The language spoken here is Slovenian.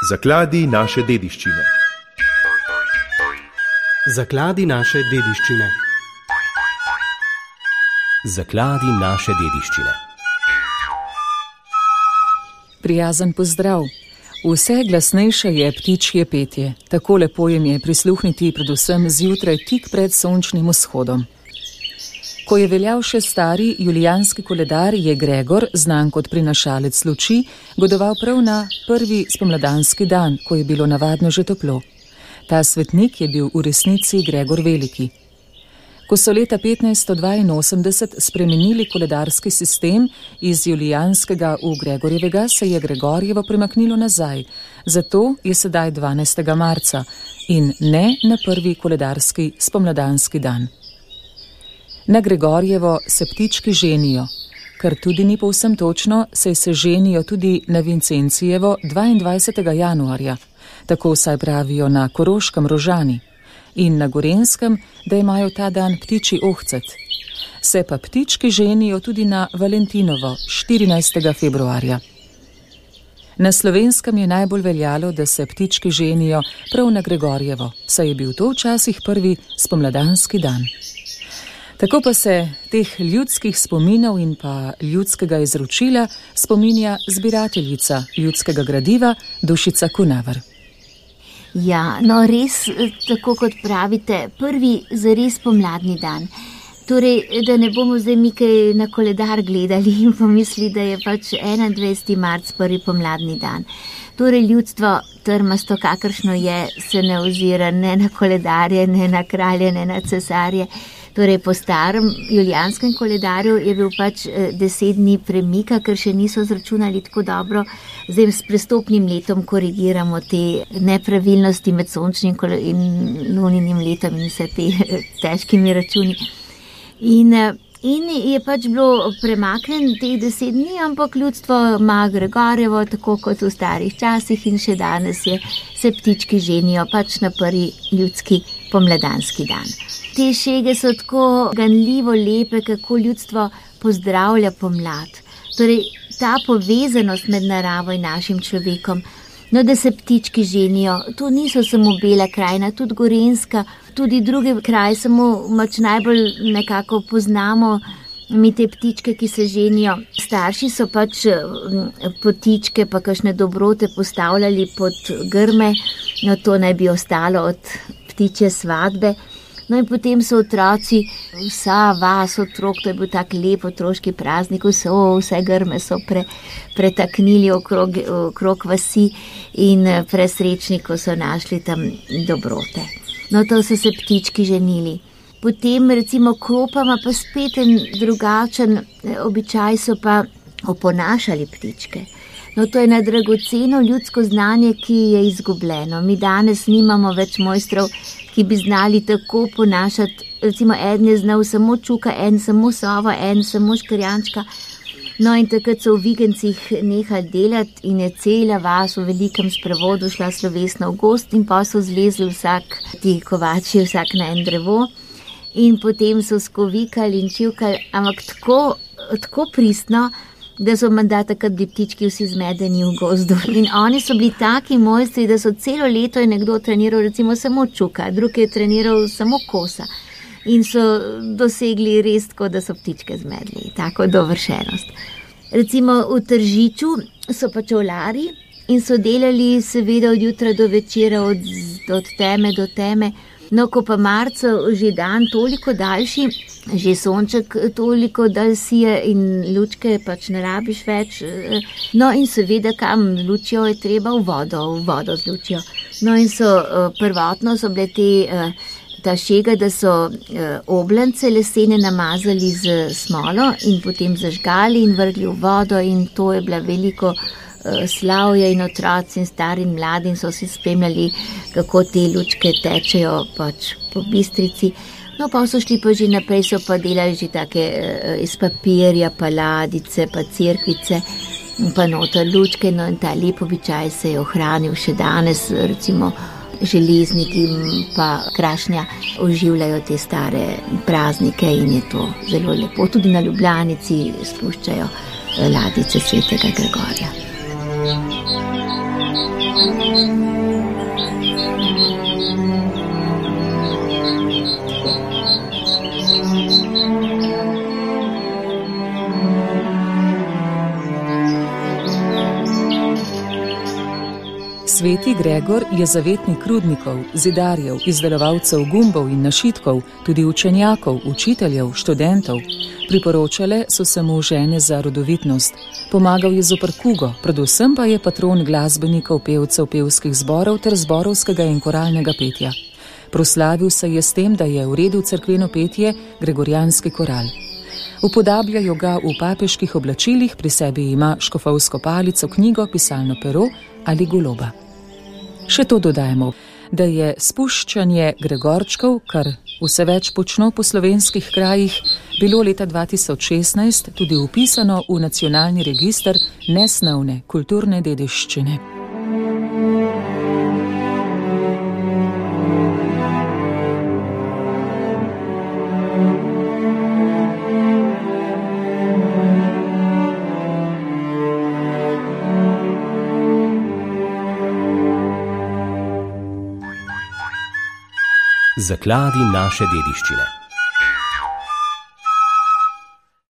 Zakladi naše dediščine. Zakladi naše dediščine. Zakladi naše dediščine. Prijazen pozdrav. Vse glasnejše je ptičje petje. Tako lepo jim je prisluhniti predvsem zjutraj tik pred sončnim vzhodom. Ko je veljal še stari julijanski koledar, je Gregor, znan kot prinašalec luči, godoval prav na prvi spomladanski dan, ko je bilo navadno že toplo. Ta svetnik je bil v resnici Gregor Veliki. Ko so leta 1582 spremenili koledarski sistem iz julijanskega v Gregorjevega, se je Gregorjevo premaknilo nazaj. Zato je sedaj 12. marca in ne na prvi koledarski spomladanski dan. Na Gregorjevo se ptički ženijo, kar tudi ni povsem točno, saj se ženijo tudi na Vincencijevo 22. januarja, tako vsaj pravijo na Koroškem Rožani, in na Gorenskem, da imajo ta dan ptičji ohcet. Se pa ptički ženijo tudi na Valentinovo 14. februarja. Na Slovenskem je najbolj veljalo, da se ptički ženijo prav na Gregorjevo, saj je bil to včasih prvi spomladanski dan. Tako pa se teh ljudskih spominov in pa ljudskega izročila spominja zbirateljica ljudskega gradiva Dušica Kunaver. Ja, no res, tako kot pravite, prvi zares pomladni dan. Torej, da ne bomo zdaj mi kaj na koledar gledali in pomisli, da je pač 21. marc prvi pomladni dan. Torej, ljudstvo trmasto, kakršno je, se ne ozira ne na koledarje, ne na kralje, ne na cesarje. Torej, po starem julijanskem koledarju je bil pač 10 dni premika, ker še niso zračunali tako dobro. Zdaj s prestopnim letom korigiramo te nepravilnosti med sončnim in luninim letom in vse te težkimi računi. In je pač bilo premaknen teh 10 dni, ampak ljudstvo ima Gregorjevo, tako kot v starih časih, in še danes se ptički ženijo pač na prvi ljudski pomladanski dan. Te šege so tako ganljivo lepe, kako ljudstvo pozdravlja pomlad. Torej, ta povezanost med naravo in našim človekom, no, da se ptički ženijo, to niso samo Bela krajina, tudi Gorenjska, tudi druge kraje, samo najbolj nekako poznamo mi te ptičke, ki se ženijo. Starši so pač potičke pa kakšne dobrote postavljali pod grme, no to naj bi ostalo od ptičje svadbe. No in potem so otroci, vsa vas otrok, to je bil tak lep otroški praznik, vse grme so pretaknili okrog vasi in presrečni, ko so našli tam dobrote. No, to so se ptički ženili. Potem recimo kropama pa spet en drugačen običaj so pa oponašali ptičke. No, to je dragoceno ljudsko znanje, ki je izgubljeno. Mi danes nimamo več mojstrov, ki bi znali tako ponašati. Recimo eden je znal samo čuka, en samo sovo, en samo škrjančka. No in takrat so v vigencih nehali delati in je cela vas v velikem sprevodu šla slovesno v gozd in pa so zlezli ti kovači vsak na en drevo in potem so skovikali in čivkali, ampak tako pristno, da so menda takrat bili ptički vsi zmedeni v gozdu. In oni so bili taki mojstri, da so celo leto je nekdo treniral recimo samo čuka, drug je treniral samo kosa. In so dosegli res tako, da so ptičke zmedli, tako dovršenost. Recimo v Tržiču so pa čevljarji in so delali seveda od jutra do večera, od teme do teme. No, ko pa marca že dan toliko daljši, že sonček toliko dalj sije in lučke pač ne rabiš več. No in seveda kam lučijo je treba v vodo z lučijo. No in prvotno so bile ta šega, da so oblance lesene namazali z smolo in potem zažgali in vrgli v vodo in to je bila veliko slavje in otroci in stari in mladi in so si spremljali, kako te lučke tečejo pač po Bistrici. No, pa so šli pa že naprej, so pa delali že take iz papirja, pa ladice, pa cerkvice, pa noter lučke, no in ta lep običaj se je ohranil še danes, recimo železniki pa Krašnja oživljajo te stare praznike in je to zelo lepo. Tudi na Ljubljanici spuščajo ladice svetega Gregorja. Sveti Gregor je zavetnik rudnikov, zidarjev, izdelovalcev gumbov in našitkov, tudi učenjakov, učiteljev, študentov. Priporočale so se mu žene za rodovitnost. Pomagal je zoper kugo, predvsem pa je patron glasbenikov, pevcev, pevskih zborov ter zborovskega in koralnega petja. Proslavil se je s tem, da je uredil cerkveno petje Gregorijanski koral. Upodabljajo ga v papeških oblačilih, pri sebi ima škofovsko palico, knjigo, pisalno pero ali goloba. Še to dodajmo, da je spuščanje Gregorčkov, kar vse več počno po slovenskih krajih, bilo leta 2016 tudi vpisano v nacionalni register nesnovne kulturne dediščine. Zakladi naše dediščine.